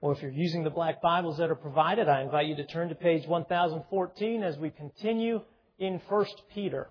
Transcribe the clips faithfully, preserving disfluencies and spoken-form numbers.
Or if you're using the black Bibles that are provided, I invite you to turn to page one thousand fourteen as we continue in First Peter.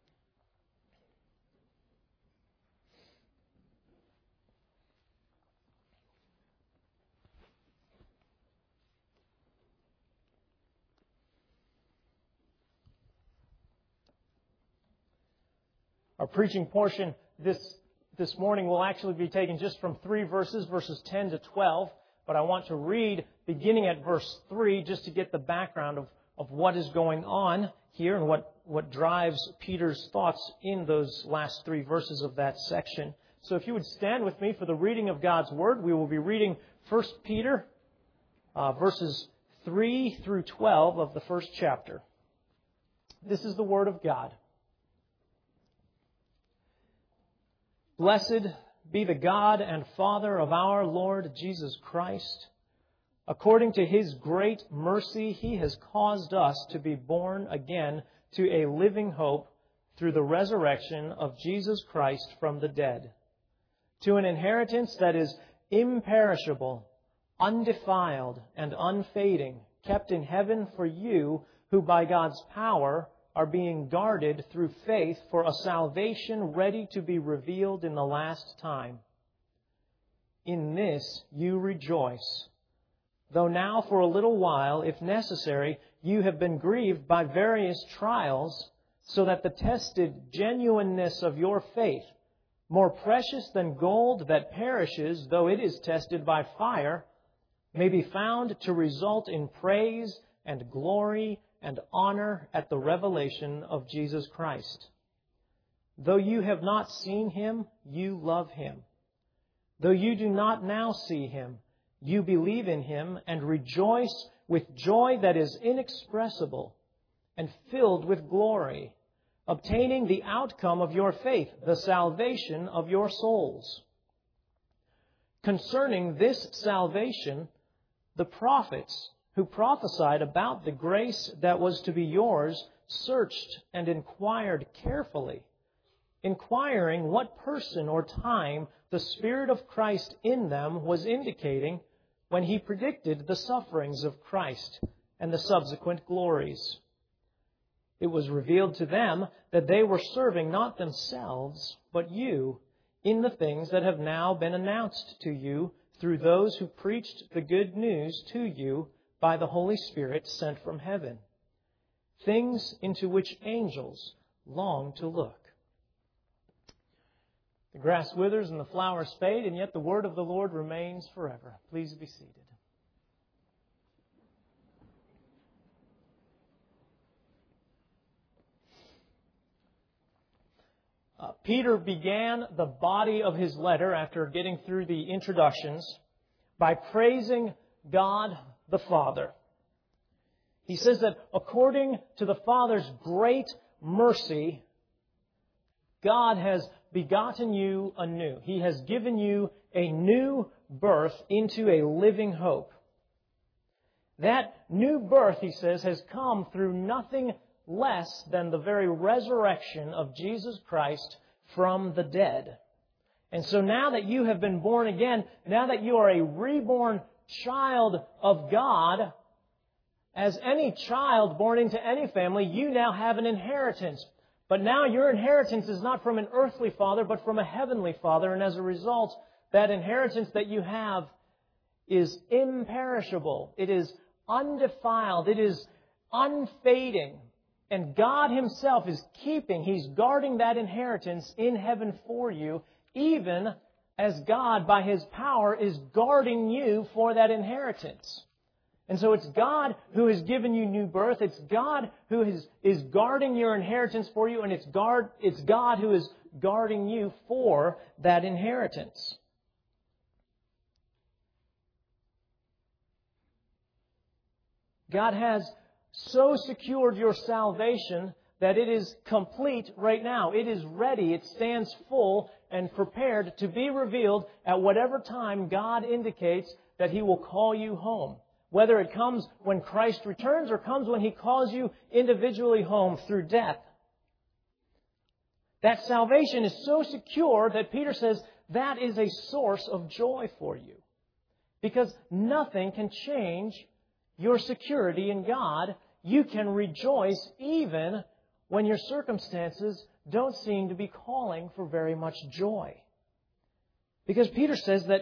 Our preaching portion this, this morning will actually be taken just from three verses, verses ten to twelve. But I want to read beginning at verse three just to get the background of, of what is going on here and what, what drives Peter's thoughts in those last three verses of that section. So if you would stand with me for the reading of God's Word, we will be reading First Peter uh, verses three through twelve of the first chapter. This is the Word of God. Blessed be the God and Father of our Lord Jesus Christ. According to His great mercy, He has caused us to be born again to a living hope through the resurrection of Jesus Christ from the dead, to an inheritance that is imperishable, undefiled, and unfading, kept in heaven for you, who by God's power are being guarded through faith for a salvation ready to be revealed in the last time. In this you rejoice, though now for a little while, if necessary, you have been grieved by various trials, so that the tested genuineness of your faith, more precious than gold that perishes, though it is tested by fire, may be found to result in praise and glory and honor at the revelation of Jesus Christ. Though you have not seen Him, you love Him. Though you do not now see Him, you believe in Him and rejoice with joy that is inexpressible and filled with glory, obtaining the outcome of your faith, the salvation of your souls. Concerning this salvation, the prophets who prophesied about the grace that was to be yours searched and inquired carefully, inquiring what person or time the Spirit of Christ in them was indicating when He predicted the sufferings of Christ and the subsequent glories. It was revealed to them that they were serving not themselves, but you, in the things that have now been announced to you through those who preached the good news to you by the Holy Spirit sent from heaven, things into which angels long to look. The grass withers and the flowers fade, and yet the word of the Lord remains forever. Please be seated. Uh, Peter began the body of his letter after getting through the introductions by praising God the Father. He says that according to the Father's great mercy, God has begotten you anew. He has given you a new birth into a living hope. That new birth, he says, has come through nothing less than the very resurrection of Jesus Christ from the dead. And so now that you have been born again, now that you are a reborn child of God, as any child born into any family, you now have an inheritance. But now your inheritance is not from an earthly father, but from a heavenly Father. And as a result, that inheritance that you have is imperishable. It is undefiled. It is unfading. And God Himself is keeping, He's guarding that inheritance in heaven for you, even as God, by His power, is guarding you for that inheritance. And so it's God who has given you new birth. It's God who is, is guarding your inheritance for you, and it's, guard, it's God who is guarding you for that inheritance. God has so secured your salvation that it is complete right now. It is ready. It stands full and prepared to be revealed at whatever time God indicates that He will call you home. Whether it comes when Christ returns or comes when He calls you individually home through death. That salvation is so secure that Peter says that is a source of joy for you. Because nothing can change your security in God. You can rejoice even when your circumstances don't seem to be calling for very much joy. Because Peter says that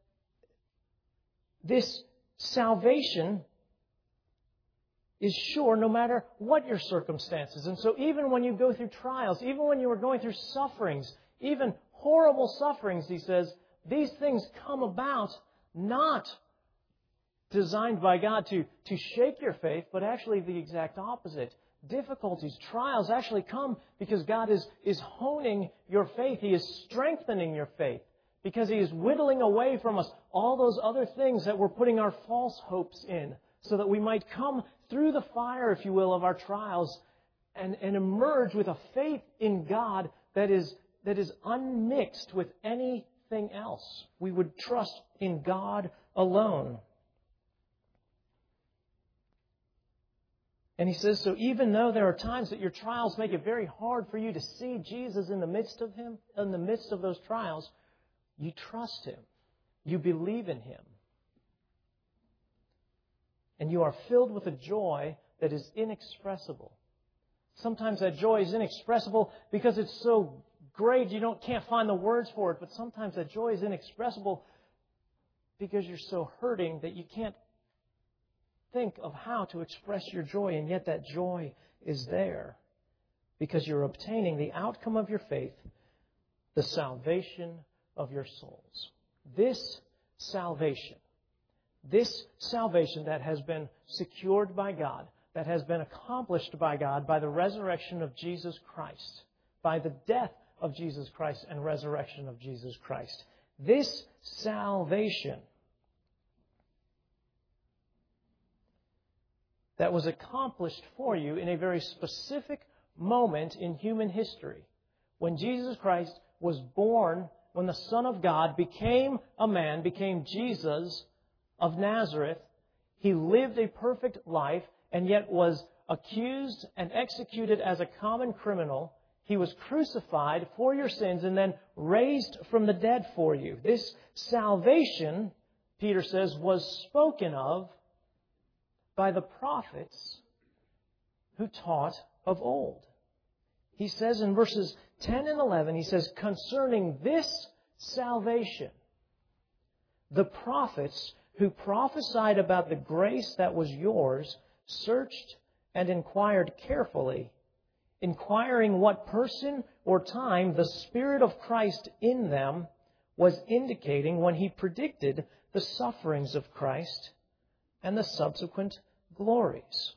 this salvation is sure no matter what your circumstances. And so even when you go through trials, even when you are going through sufferings, even horrible sufferings, he says, these things come about not designed by God to, to shake your faith, but actually the exact opposite. Difficulties, trials actually come because God is, is honing your faith. He is strengthening your faith because He is whittling away from us all those other things that we're putting our false hopes in, so that we might come through the fire, if you will, of our trials and, and emerge with a faith in God that is, that is unmixed with anything else. We would trust in God alone. And he says, so even though there are times that your trials make it very hard for you to see Jesus in the midst of Him, in the midst of those trials, you trust Him. You believe in Him. And you are filled with a joy that is inexpressible. Sometimes that joy is inexpressible because it's so great you don't can't find the words for it. But sometimes that joy is inexpressible because you're so hurting that you can't think of how to express your joy. And yet that joy is there because you're obtaining the outcome of your faith, the salvation of your souls. This salvation. This salvation that has been secured by God, that has been accomplished by God by the resurrection of Jesus Christ, by the death of Jesus Christ and resurrection of Jesus Christ. This salvation that was accomplished for you in a very specific moment in human history, when Jesus Christ was born, when the Son of God became a man, became Jesus of Nazareth. He lived a perfect life and yet was accused and executed as a common criminal. He was crucified for your sins and then raised from the dead for you. This salvation, Peter says, was spoken of by the prophets who taught of old. He says in verses ten and eleven, he says, concerning this salvation, the prophets who prophesied about the grace that was yours searched and inquired carefully, inquiring what person or time the Spirit of Christ in them was indicating when He predicted the sufferings of Christ and the subsequent glories.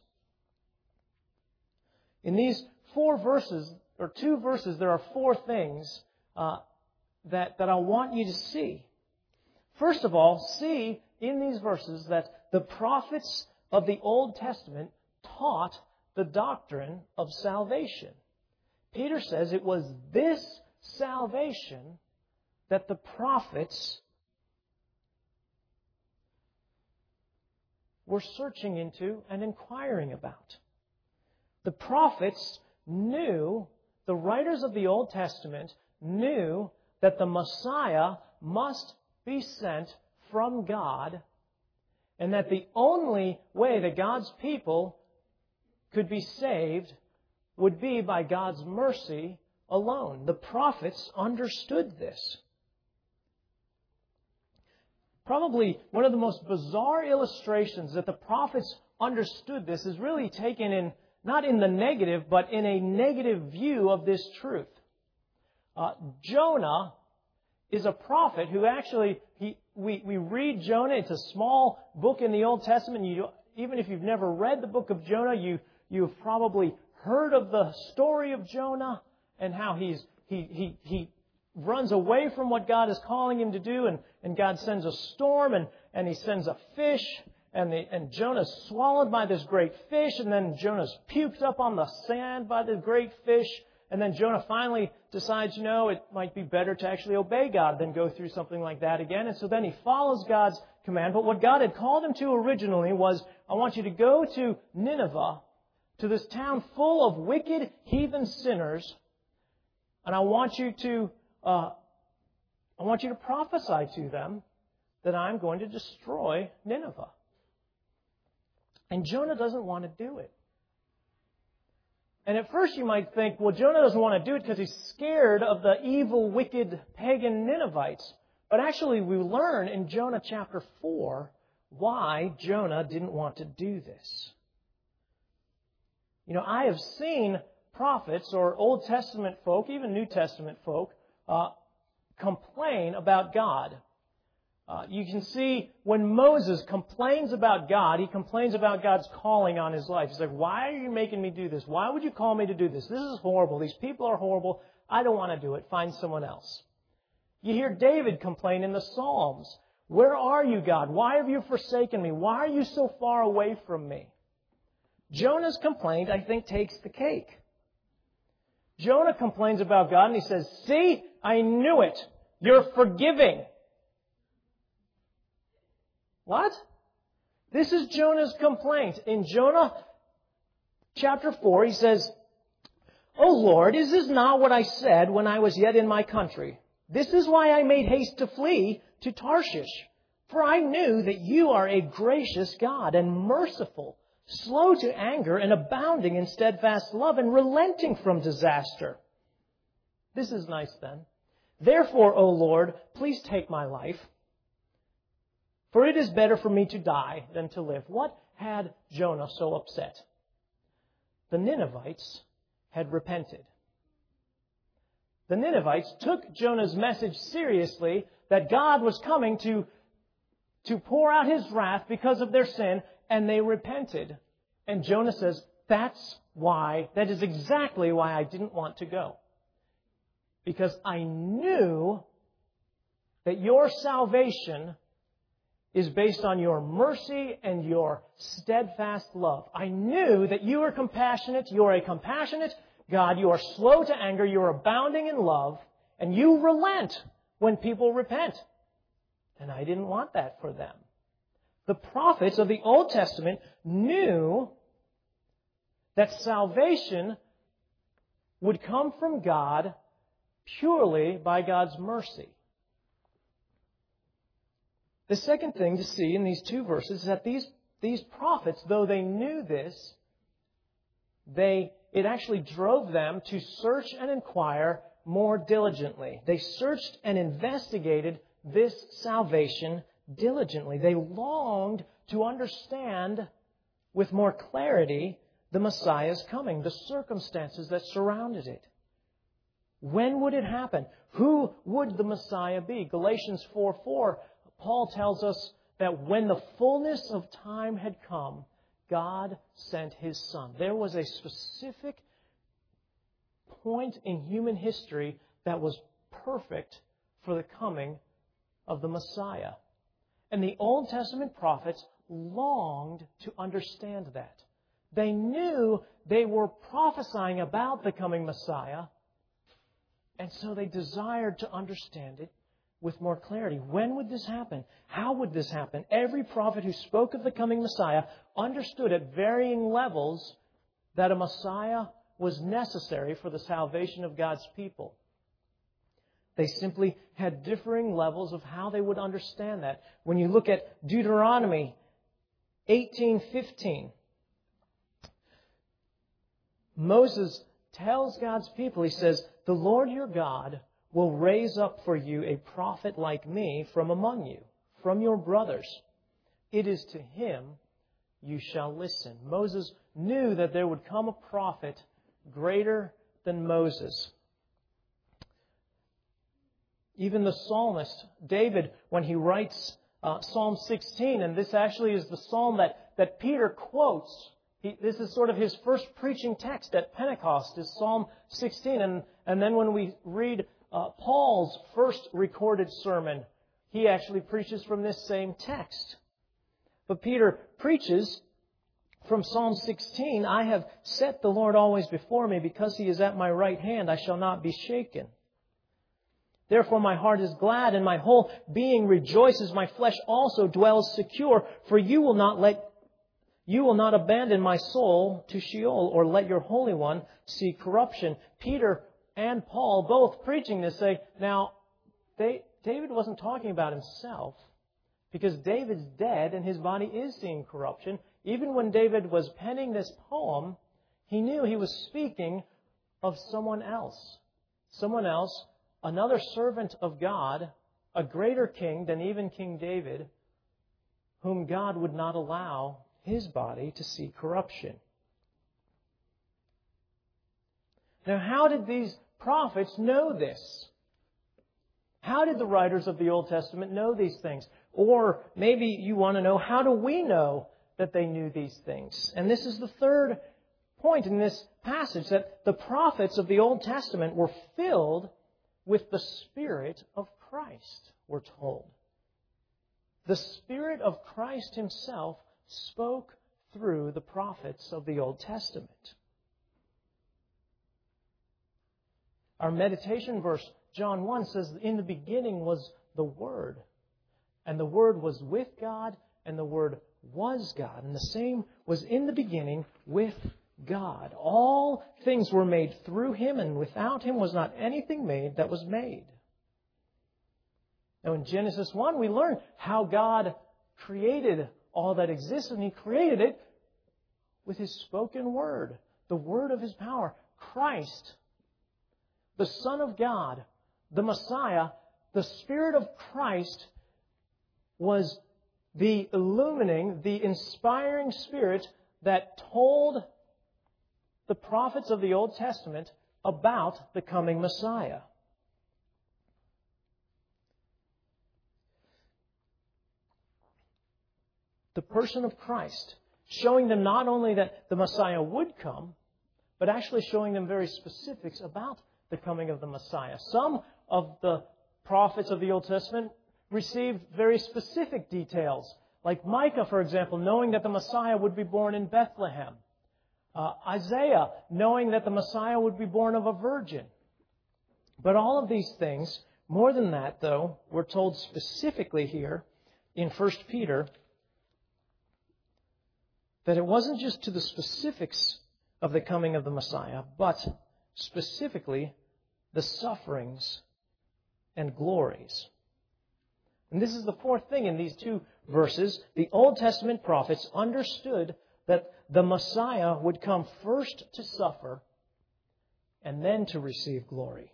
In these four verses, or two verses, there are four things uh, that, that I want you to see. First of all, see in these verses that the prophets of the Old Testament taught the doctrine of salvation. Peter says it was this salvation that the prophets were searching into and inquiring about. The prophets knew, the writers of the Old Testament knew that the Messiah must be sent from God, and that the only way that God's people could be saved would be by God's mercy alone. The prophets understood this. Probably one of the most bizarre illustrations that the prophets understood this is really taken in, not in the negative, but in a negative view of this truth. Uh, Jonah is a prophet who actually, he, we, we read Jonah. It's a small book in the Old Testament. You, even if you've never read the book of Jonah, you, you've probably heard of the story of Jonah and how he's, he, he, he runs away from what God is calling him to do, and, and God sends a storm, and, and He sends a fish, and, the, and Jonah's swallowed by this great fish, and then Jonah's puked up on the sand by the great fish. And then Jonah finally decides, you know, it might be better to actually obey God than go through something like that again. And so then he follows God's command. But what God had called him to originally was, I want you to go to Nineveh, to this town full of wicked heathen sinners, and I want you to, uh, I want you to prophesy to them that I'm going to destroy Nineveh. And Jonah doesn't want to do it. And at first you might think, well, Jonah doesn't want to do it because he's scared of the evil, wicked, pagan Ninevites. But actually we learn in Jonah chapter four why Jonah didn't want to do this. You know, I have seen prophets or Old Testament folk, even New Testament folk, uh, complain about God. Uh, you can see when Moses complains about God, he complains about God's calling on his life. He's like, why are you making me do this? Why would you call me to do this? This is horrible. These people are horrible. I don't want to do it. Find someone else. You hear David complain in the Psalms. Where are you, God? Why have you forsaken me? Why are you so far away from me? Jonah's complaint, I think, takes the cake. Jonah complains about God and he says, see, I knew it. You're forgiving. What? This is Jonah's complaint. In Jonah chapter four, he says, O Lord, is this not what I said when I was yet in my country? This is why I made haste to flee to Tarshish. For I knew that you are a gracious God and merciful, slow to anger and abounding in steadfast love and relenting from disaster. This is nice then. Therefore, O Lord, please take my life. For it is better for me to die than to live. What had Jonah so upset? The Ninevites had repented. The Ninevites took Jonah's message seriously that God was coming to, to pour out His wrath because of their sin, and they repented. And Jonah says, that's why, that is exactly why I didn't want to go. Because I knew that your salvation is based on your mercy and your steadfast love. I knew that you are compassionate. You are a compassionate God. You are slow to anger. You are abounding in love. And you relent when people repent. And I didn't want that for them. The prophets of the Old Testament knew that salvation would come from God purely by God's mercy. The second thing to see in these two verses is that these, these prophets, though they knew this, they, it actually drove them to search and inquire more diligently. They searched and investigated this salvation diligently. They longed to understand with more clarity the Messiah's coming, the circumstances that surrounded it. When would it happen? Who would the Messiah be? Galatians four four, Paul tells us that when the fullness of time had come, God sent His Son. There was a specific point in human history that was perfect for the coming of the Messiah. And the Old Testament prophets longed to understand that. They knew they were prophesying about the coming Messiah, and so they desired to understand it with more clarity. When would this happen? How would this happen? Every prophet who spoke of the coming Messiah understood at varying levels that a Messiah was necessary for the salvation of God's people. They simply had differing levels of how they would understand that. When you look at Deuteronomy eighteen fifteen, Moses tells God's people, he says, the Lord your God will raise up for you a prophet like me from among you, from your brothers. It is to him you shall listen. Moses knew that there would come a prophet greater than Moses. Even the psalmist, David, when he writes uh, Psalm sixteen, and this actually is the psalm that, that Peter quotes. He, this is sort of his first preaching text at Pentecost, is Psalm sixteen. And, and then when we read uh, Paul's first recorded sermon, he actually preaches from this same text. But Peter preaches from Psalm sixteen, I have set the Lord always before me, because He is at my right hand, I shall not be shaken. Therefore my heart is glad, and my whole being rejoices. My flesh also dwells secure, for you will not let You will not abandon my soul to Sheol, or let your Holy One see corruption. Peter and Paul both preaching this say, now, they, David wasn't talking about himself. Because David's dead and his body is seeing corruption. Even when David was penning this poem, he knew he was speaking of someone else. Someone else, another servant of God, a greater king than even King David, whom God would not allow his body to see corruption. Now, how did these prophets know this? How did the writers of the Old Testament know these things? Or maybe you want to know, how do we know that they knew these things? And this is the third point in this passage, that the prophets of the Old Testament were filled with the Spirit of Christ, we're told. The Spirit of Christ Himself spoke through the prophets of the Old Testament. Our meditation verse, John one, says, "In the beginning was the Word, and the Word was with God, and the Word was God. And the same was in the beginning with God. All things were made through Him, and without Him was not anything made that was made." Now in Genesis one, we learn how God created all that exists, and He created it with His spoken Word, the Word of His power, Christ, the Son of God, the Messiah. The Spirit of Christ was the illumining, the inspiring Spirit that told the prophets of the Old Testament about the coming Messiah. The person of Christ, showing them not only that the Messiah would come, but actually showing them very specifics about the coming of the Messiah. Some of the prophets of the Old Testament received very specific details, like Micah, for example, knowing that the Messiah would be born in Bethlehem. Uh, Isaiah, knowing that the Messiah would be born of a virgin. But all of these things, more than that, though, we're told specifically here in First Peter that it wasn't just to the specifics of the coming of the Messiah, but specifically the sufferings and glories. And this is the fourth thing in these two verses. The Old Testament prophets understood that the Messiah would come first to suffer and then to receive glory.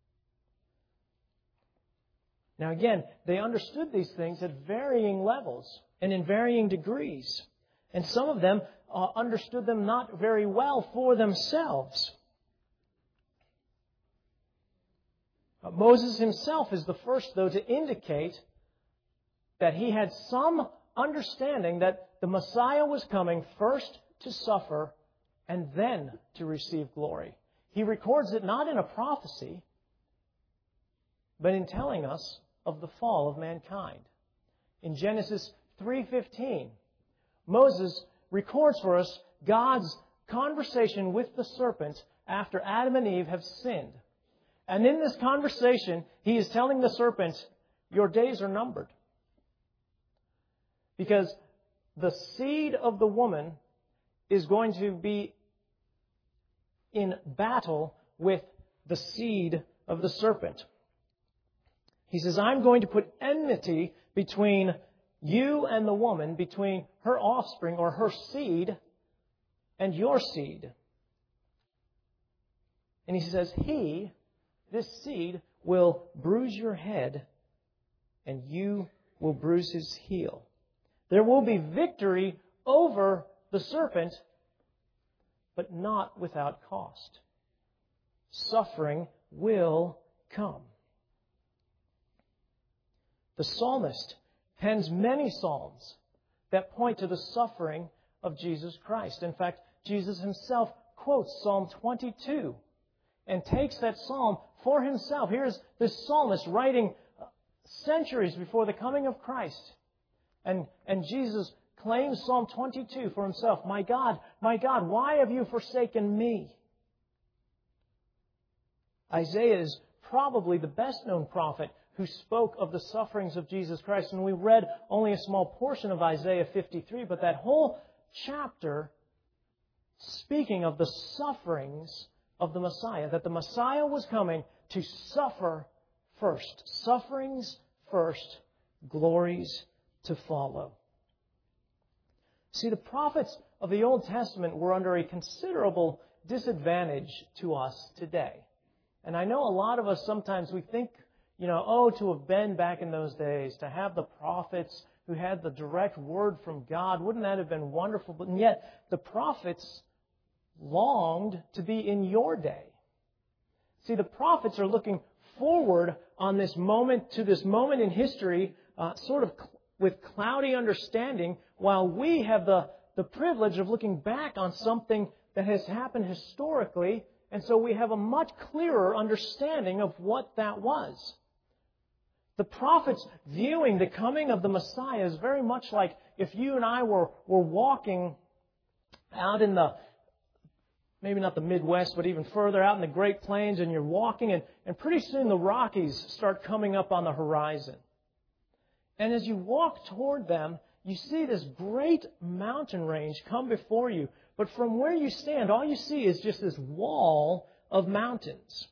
Now again, they understood these things at varying levels and in varying degrees. And some of them uh, understood them not very well for themselves. Uh, Moses himself is the first, though, to indicate that he had some understanding that the Messiah was coming first to suffer and then to receive glory. He records it not in a prophecy, but in telling us of the fall of mankind. In Genesis three fifteen, Moses records for us God's conversation with the serpent after Adam and Eve have sinned. And in this conversation, he is telling the serpent, "Your days are numbered." Because the seed of the woman is going to be in battle with the seed of the serpent. He says, "I'm going to put enmity between you and the woman, between her offspring or her seed and your seed." And he says, "He, this seed, will bruise your head and you will bruise his heel." There will be victory over the serpent, but not without cost. Suffering will come. The psalmist pens many psalms that point to the suffering of Jesus Christ. In fact, Jesus himself quotes Psalm twenty-two and takes that psalm for himself. Here's this psalmist writing centuries before the coming of Christ. And, and Jesus claims Psalm twenty-two for himself. "My God, my God, why have you forsaken me?" Isaiah is probably the best known prophet who spoke of the sufferings of Jesus Christ. And we read only a small portion of Isaiah fifty-three, but that whole chapter speaking of the sufferings of the Messiah, that the Messiah was coming to suffer first. Sufferings first, glories to follow. See, the prophets of the Old Testament were under a considerable disadvantage to us today. And I know a lot of us sometimes we think, you know, oh, to have been back in those days, to have the prophets who had the direct word from God, wouldn't that have been wonderful? But yet, the prophets longed to be in your day. See, the prophets are looking forward on this moment, to this moment in history, uh, sort of cl- with cloudy understanding, while we have the, the privilege of looking back on something that has happened historically, and so we have a much clearer understanding of what that was. The prophets viewing the coming of the Messiah is very much like if you and I were, were walking out in the, maybe not the Midwest, but even further out in the Great Plains, and you're walking, and, and pretty soon the Rockies start coming up on the horizon. And as you walk toward them, you see this great mountain range come before you. But from where you stand, all you see is just this wall of mountains.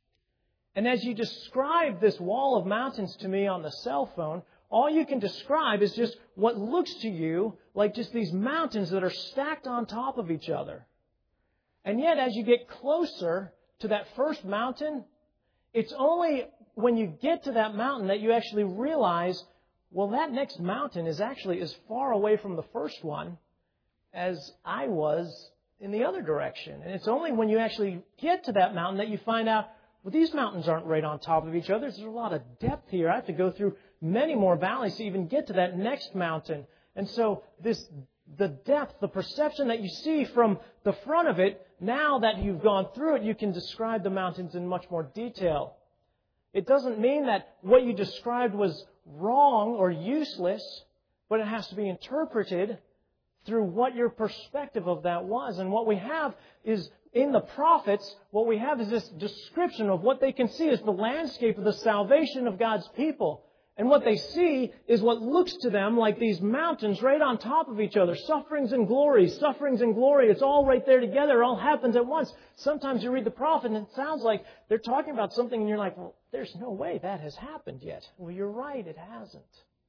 And as you describe this wall of mountains to me on the cell phone, all you can describe is just what looks to you like just these mountains that are stacked on top of each other. And yet, as you get closer to that first mountain, it's only when you get to that mountain that you actually realize, well, that next mountain is actually as far away from the first one as I was in the other direction. And it's only when you actually get to that mountain that you find out, well, these mountains aren't right on top of each other. There's a lot of depth here. I have to go through many more valleys to even get to that next mountain. And so this, the depth, the perception that you see from the front of it, now that you've gone through it, you can describe the mountains in much more detail. It doesn't mean that what you described was wrong or useless, but it has to be interpreted through what your perspective of that was. And what we have is, in the prophets, what we have is this description of what they can see as the landscape of the salvation of God's people. And what they see is what looks to them like these mountains right on top of each other. Sufferings and glory, sufferings and glory. It's all right there together. It all happens at once. Sometimes you read the prophet and it sounds like they're talking about something and you're like, well, there's no way that has happened yet. Well, you're right, it hasn't.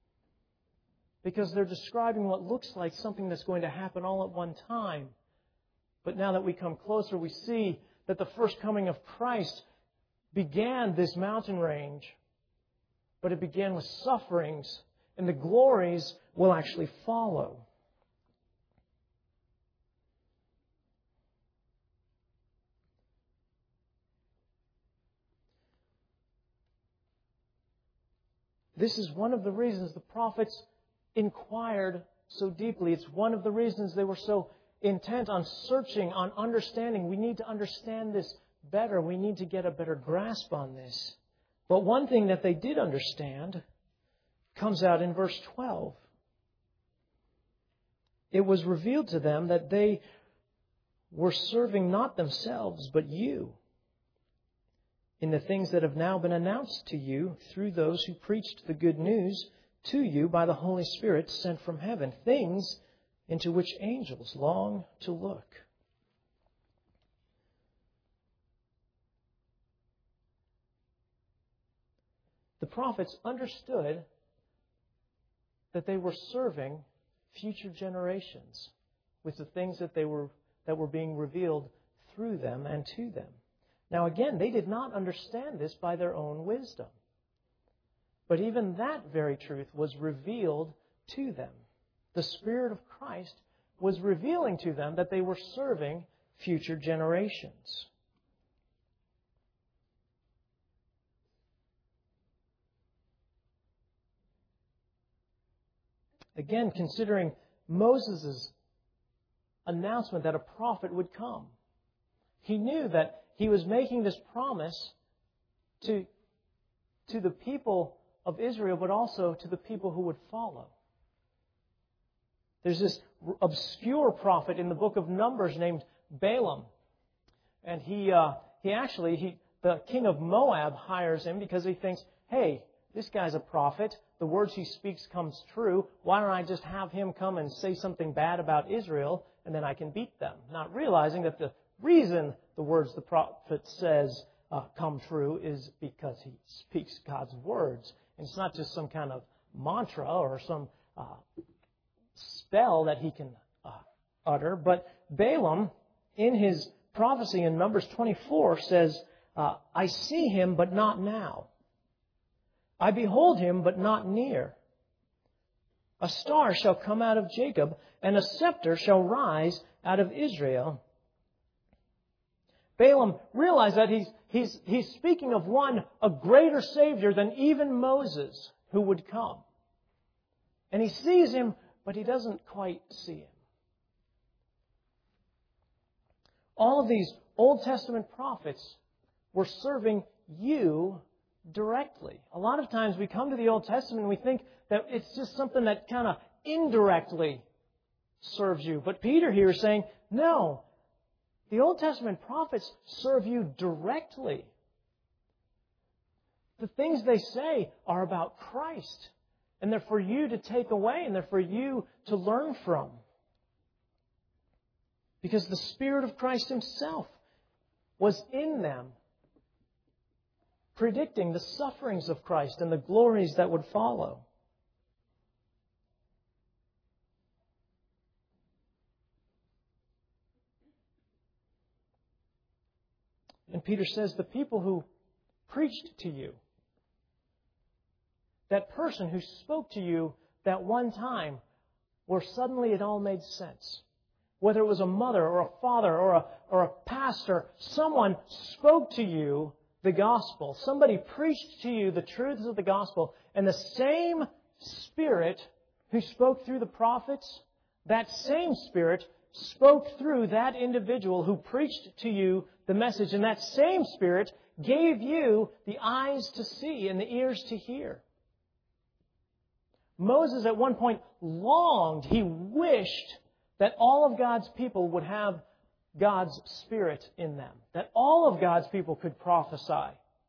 Because they're describing what looks like something that's going to happen all at one time. But now that we come closer, we see that the first coming of Christ began this mountain range. But it began with sufferings, and the glories will actually follow. This is one of the reasons the prophets inquired so deeply. It's one of the reasons they were so intent on searching, on understanding. We need to understand this better. We need to get a better grasp on this. But one thing that they did understand comes out in verse twelve. It was revealed to them that they were serving not themselves, but you, in the things that have now been announced to you through those who preached the good news to you by the Holy Spirit sent from heaven, things into which angels long to look. The prophets understood that they were serving future generations with the things that they were that were being revealed through them and to them. Now again, they did not understand this by their own wisdom. But even that very truth was revealed to them. The Spirit of Christ was revealing to them that they were serving future generations. Again, considering Moses' announcement that a prophet would come, he knew that he was making this promise to, to the people of Israel, but also to the people who would follow. There's this obscure prophet in the book of Numbers named Balaam. And he uh, he actually, he the king of Moab hires him because he thinks, hey, this guy's a prophet. The words he speaks comes true. Why don't I just have him come and say something bad about Israel, and then I can beat them? Not realizing that the reason the words the prophet says uh, come true is because he speaks God's words. And it's not just some kind of mantra or some uh, spell that he can uh, utter. But Balaam, in his prophecy in Numbers twenty-four, says, uh, I see him, but not now. I behold him, but not near. A star shall come out of Jacob, and a scepter shall rise out of Israel. Balaam realized that he's, he's, he's speaking of one, a greater Savior than even Moses, who would come. And he sees him, but he doesn't quite see him. All of these Old Testament prophets were serving you directly. A lot of times we come to the Old Testament and we think that it's just something that kind of indirectly serves you. But Peter here is saying, no, the Old Testament prophets serve you directly. The things they say are about Christ. And they're for you to take away, and they're for you to learn from. Because the Spirit of Christ Himself was in them, predicting the sufferings of Christ and the glories that would follow. And Peter says, the people who preached to you, that person who spoke to you that one time where suddenly it all made sense. Whether it was a mother or a father or a, or a pastor, someone spoke to you the gospel. Somebody preached to you the truths of the gospel. And the same Spirit who spoke through the prophets, that same Spirit spoke through that individual who preached to you the message. And that same Spirit gave you the eyes to see and the ears to hear. Moses at one point longed, he wished that all of God's people would have God's Spirit in them. That all of God's people could prophesy.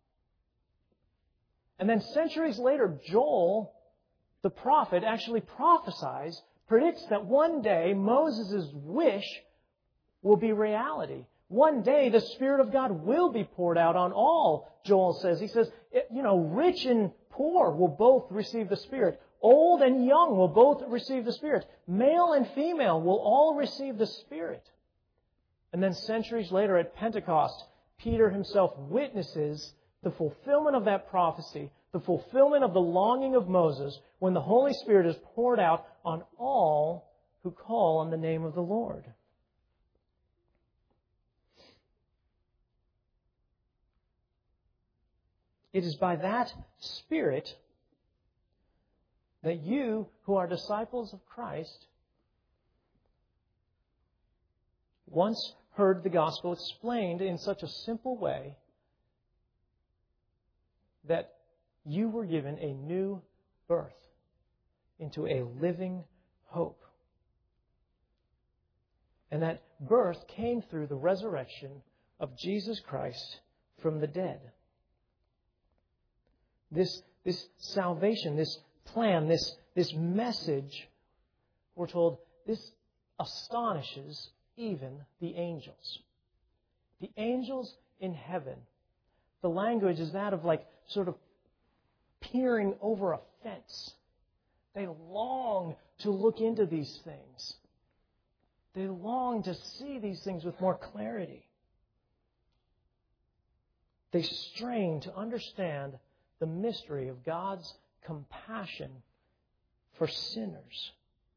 And then centuries later, Joel, the prophet, actually prophesies, predicts that one day Moses' wish will be reality. One day the Spirit of God will be poured out on all, Joel says. He says, you know, rich and poor will both receive the Spirit. Old and young will both receive the Spirit. Male and female will all receive the Spirit. And then centuries later at Pentecost, Peter himself witnesses the fulfillment of that prophecy, the fulfillment of the longing of Moses, when the Holy Spirit is poured out on all who call on the name of the Lord. It is by that Spirit that you, who are disciples of Christ, once heard the gospel explained in such a simple way that you were given a new birth into a living hope. And that birth came through the resurrection of Jesus Christ from the dead. This, this salvation, this plan, this, this message, we're told, this astonishes even the angels. The angels in heaven. The language is that of like sort of peering over a fence. They long to look into these things. They long to see these things with more clarity. They strain to understand the mystery of God's compassion for sinners.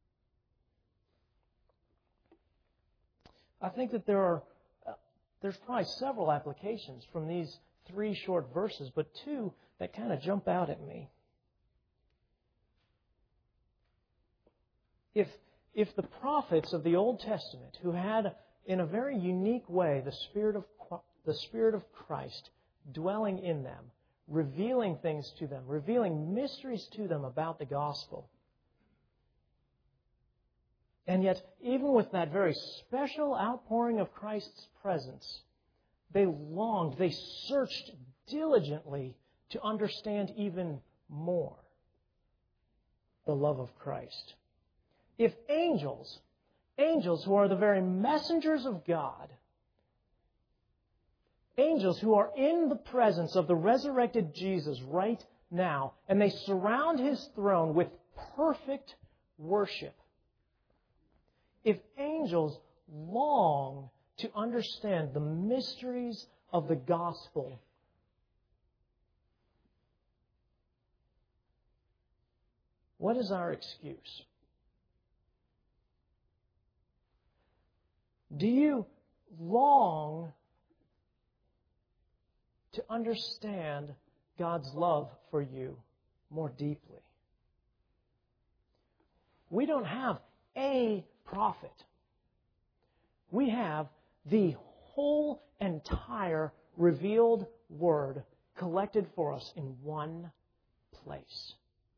I think that there are uh, there's probably several applications from these three short verses, but two that kind of jump out at me. If if the prophets of the Old Testament, who had in a very unique way the Spirit of the Spirit of Christ dwelling in them, revealing things to them, revealing mysteries to them about the gospel. And yet, even with that very special outpouring of Christ's presence, they longed, they searched diligently to understand even more the love of Christ. If angels, angels who are the very messengers of God, angels who are in the presence of the resurrected Jesus right now, and they surround His throne with perfect worship. If angels long to understand the mysteries of the gospel, what is our excuse? Do you long to understand God's love for you more deeply? We don't have a prophet. We have the whole entire revealed Word collected for us in one place.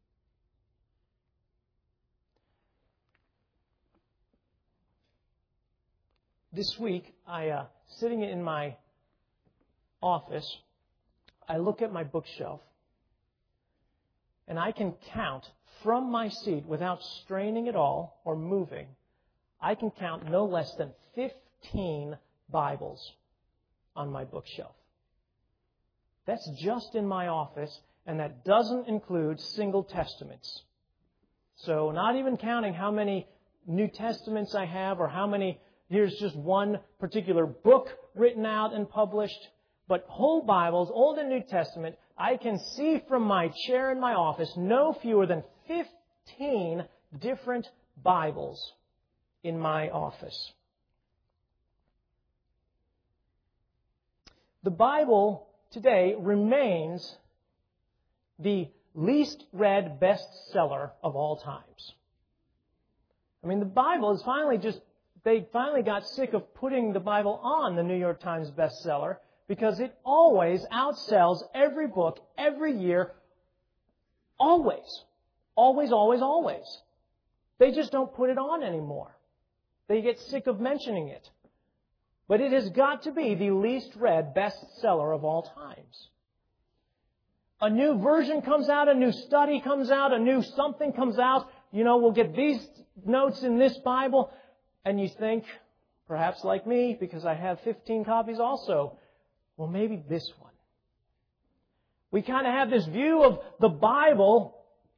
This week, I, uh, sitting in my office, I look at my bookshelf, and I can count from my seat without straining at all or moving. I can count no less than fifteen Bibles on my bookshelf. That's just in my office, and that doesn't include single testaments. So not even counting how many New Testaments I have or how many, here's just one particular book written out and published, but whole Bibles, Old and New Testament, I can see from my chair in my office no fewer than fifteen different Bibles in my office. The Bible today remains the least read bestseller of all times. I mean, the Bible is finally just, they finally got sick of putting the Bible on the New York Times bestseller because it always outsells every book, every year, always. Always, always, always. They just don't put it on anymore. They get sick of mentioning it. But it has got to be the least read bestseller of all times. A new version comes out, a new study comes out, a new something comes out. You know, we'll get these notes in this Bible. And you think, perhaps like me, because I have fifteen copies also, well, maybe this one. We kind of have this view of the Bible.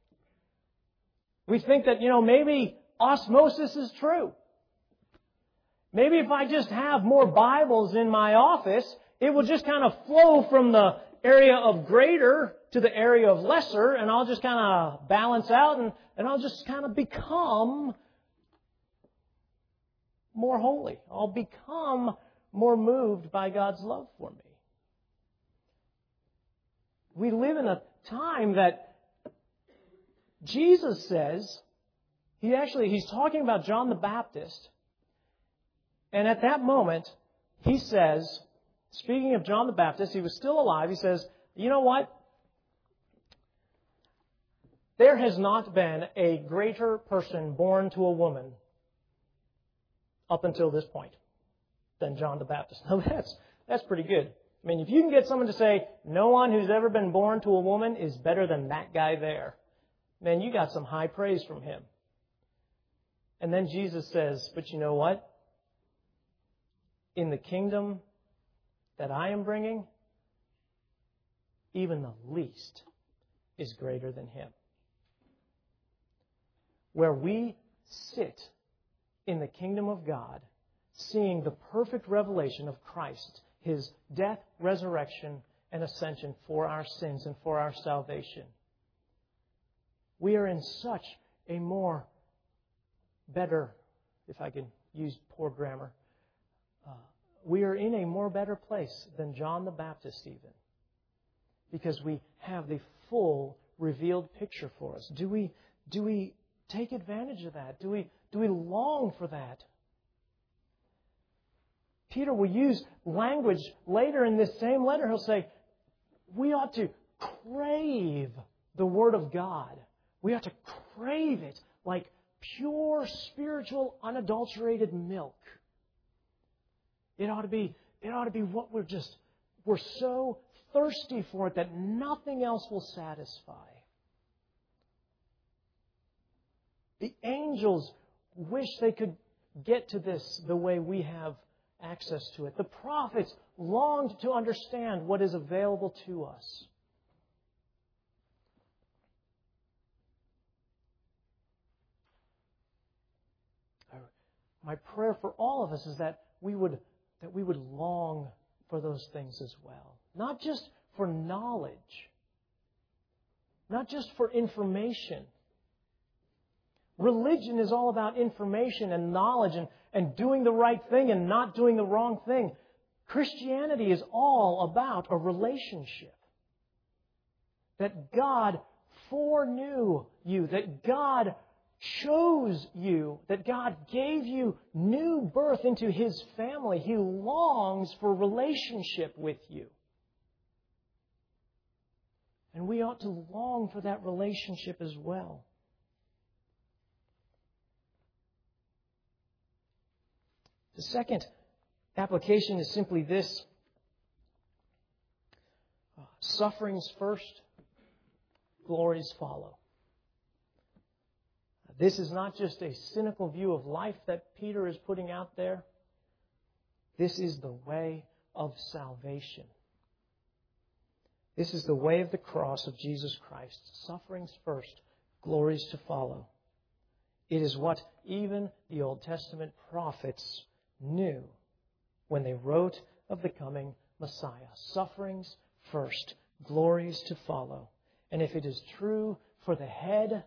We think that, you know, maybe osmosis is true. Maybe if I just have more Bibles in my office, it will just kind of flow from the area of greater to the area of lesser, and I'll just kind of balance out, and, and I'll just kind of become more holy. I'll become more moved by God's love for me. We live in a time that Jesus says, he actually, he's talking about John the Baptist. And at that moment, he says, speaking of John the Baptist, he was still alive, he says, you know what? There has not been a greater person born to a woman up until this point than John the Baptist. Now that's, that's pretty good. I mean, if you can get someone to say, no one who's ever been born to a woman is better than that guy there, man, you got some high praise from him. And then Jesus says, but you know what? In the kingdom that I am bringing, even the least is greater than him. Where we sit in the kingdom of God, seeing the perfect revelation of Christ, His death, resurrection, and ascension for our sins and for our salvation. We are in such a more better, if I can use poor grammar, uh, we are in a more better place than John the Baptist even. Because we have the full revealed picture for us. Do we, do we take advantage of that? Do we, do we long for that? Peter will use language later in this same letter. He'll say, we ought to crave the Word of God. We ought to crave it like pure, spiritual, unadulterated milk. It ought to be, it ought to be what we're just, we're so thirsty for it that nothing else will satisfy. The angels wish they could get to this the way we have access to it. The prophets longed to understand what is available to us. my prayer for all of us is that we would that we would long for those things as well. Not just for knowledge, not just for information. Religion is all about information and knowledge and, and doing the right thing and not doing the wrong thing. Christianity is all about a relationship. That God foreknew you, that God chose you, that God gave you new birth into His family. He longs for relationship with you. And we ought to long for that relationship as well. The second application is simply this. Sufferings first, glories follow. This is not just a cynical view of life that Peter is putting out there. This is the way of salvation. This is the way of the cross of Jesus Christ. Sufferings first, glories to follow. It is what even the Old Testament prophets knew when they wrote of the coming Messiah. Sufferings first, glories to follow. And if it is true for the head,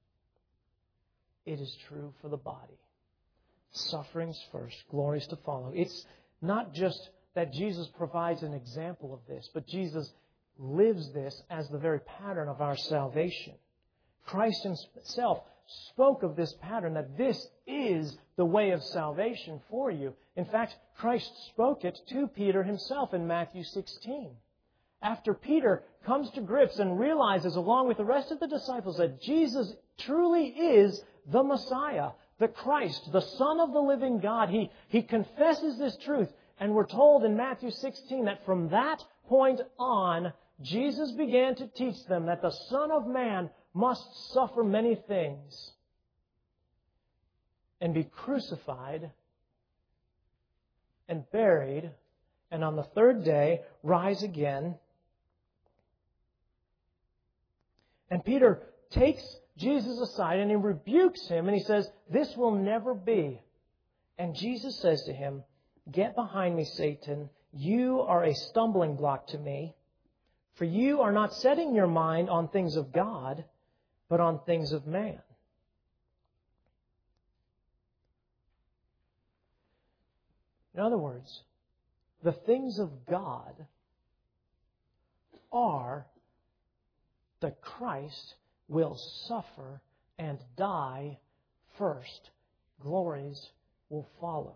it is true for the body. Sufferings first, glories to follow. It's not just that Jesus provides an example of this, but Jesus lives this as the very pattern of our salvation. Christ Himself spoke of this pattern, that this is the way of salvation for you. In fact, Christ spoke it to Peter himself in Matthew sixteen. After Peter comes to grips and realizes, along with the rest of the disciples, that Jesus truly is the Messiah, the Christ, the Son of the living God, he, he confesses this truth. And we're told in Matthew sixteen that from that point on, Jesus began to teach them that the Son of Man must suffer many things and be crucified and buried, and on the third day rise again. And Peter takes Jesus aside and he rebukes him and he says, "This will never be." And Jesus says to him, "Get behind me, Satan. You are a stumbling block to me, for you are not setting your mind on things of God, but on things of man." In other words, the things of God are that Christ will suffer and die first. Glories will follow.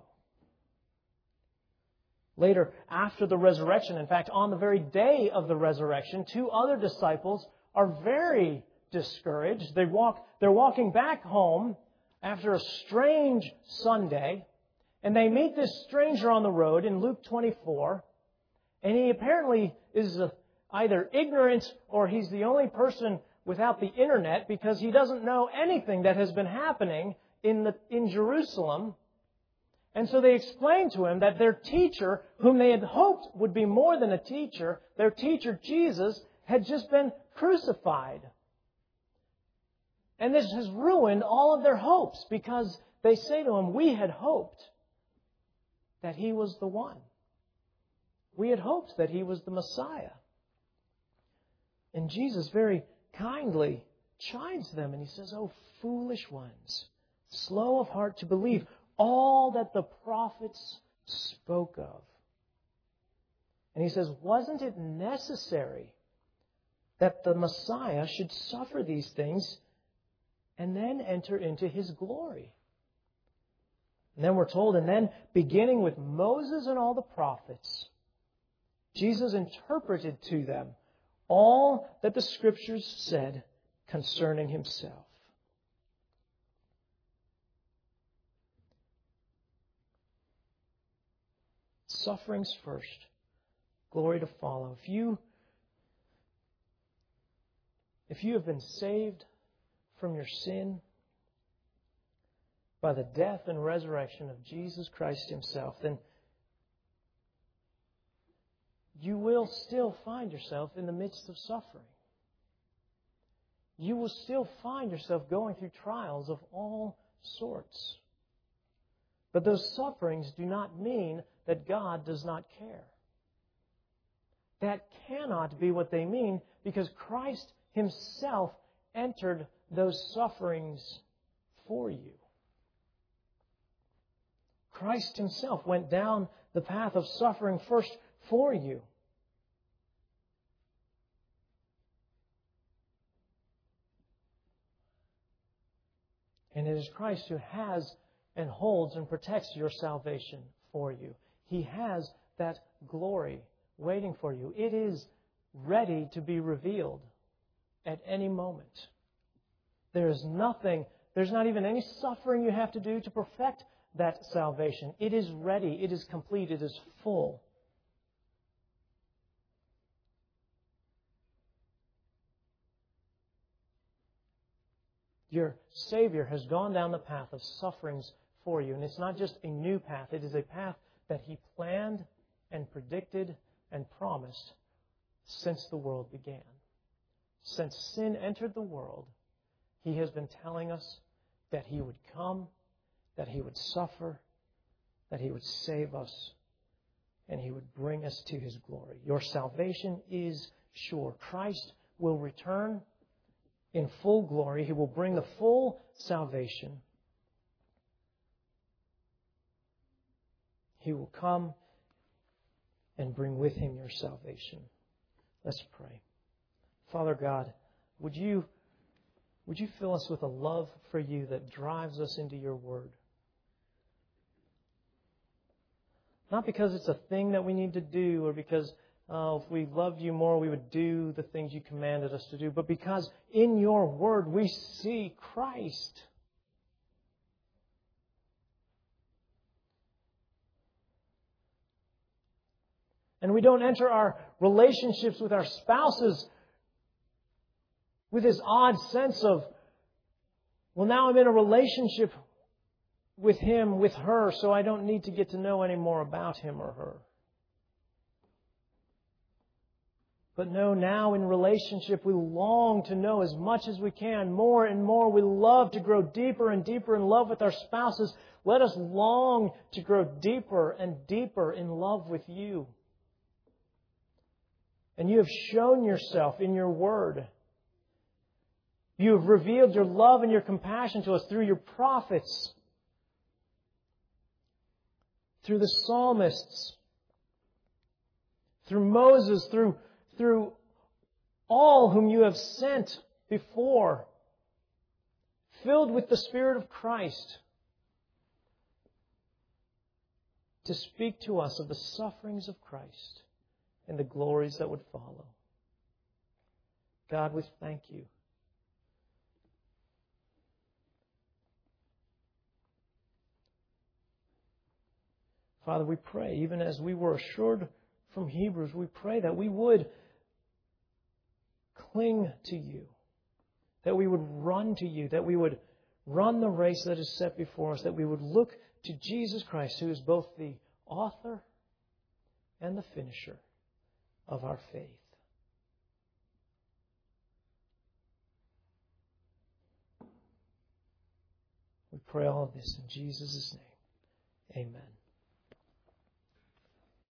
Later, after the resurrection, in fact, on the very day of the resurrection, two other disciples are very discouraged. They walk, they're walking back home after a strange Sunday, and they meet this stranger on the road in Luke twenty-four, and he apparently is either ignorant or he's the only person without the internet because he doesn't know anything that has been happening in the, in Jerusalem. And so they explained to him that their teacher, whom they had hoped would be more than a teacher, their teacher Jesus, had just been crucified. And this has ruined all of their hopes because they say to him, "We had hoped that He was the one. We had hoped that He was the Messiah." And Jesus very kindly chides them and He says, "Oh, foolish ones, slow of heart to believe all that the prophets spoke of." And He says, wasn't it necessary that the Messiah should suffer these things and then enter into His glory? And then we're told, and then beginning with Moses and all the prophets, Jesus interpreted to them all that the Scriptures said concerning Himself. Sufferings first, glory to follow. If you, if you have been saved from your sin by the death and resurrection of Jesus Christ Himself, then you will still find yourself in the midst of suffering. You will still find yourself going through trials of all sorts. But those sufferings do not mean that God does not care. That cannot be what they mean, because Christ Himself entered those sufferings for you. Christ Himself went down the path of suffering first for you. And it is Christ who has and holds and protects your salvation for you. He has that glory waiting for you. It is ready to be revealed at any moment. There is nothing, there's not even any suffering you have to do to perfect that salvation. It is ready. It is complete. It is full. Your Savior has gone down the path of sufferings for you. And it's not just a new path. It is a path that He planned and predicted and promised since the world began. Since sin entered the world, He has been telling us that He would come, that He would suffer, that He would save us, and He would bring us to His glory. Your salvation is sure. Christ will return in full glory. He will bring the full salvation. He will come and bring with Him your salvation. Let's pray. Father God, would you, would you fill us with a love for You that drives us into Your Word? Not because it's a thing that we need to do, or because uh, if we loved You more, we would do the things You commanded us to do, but because in Your Word we see Christ. And we don't enter our relationships with our spouses with this odd sense of, well, now I'm in a relationship with him, with her, so I don't need to get to know any more about him or her. But no, now in relationship, we long to know as much as we can, more and more. We love to grow deeper and deeper in love with our spouses. Let us long to grow deeper and deeper in love with You. And You have shown Yourself in Your Word. You have revealed Your love and Your compassion to us through Your prophets, through the psalmists, through Moses, through, through all whom You have sent before, filled with the Spirit of Christ, to speak to us of the sufferings of Christ and the glories that would follow. God, we thank You. Father, we pray, even as we were assured from Hebrews, we pray that we would cling to You, that we would run to You, that we would run the race that is set before us, that we would look to Jesus Christ, who is both the author and the finisher of our faith. We pray all of this in Jesus' name. Amen.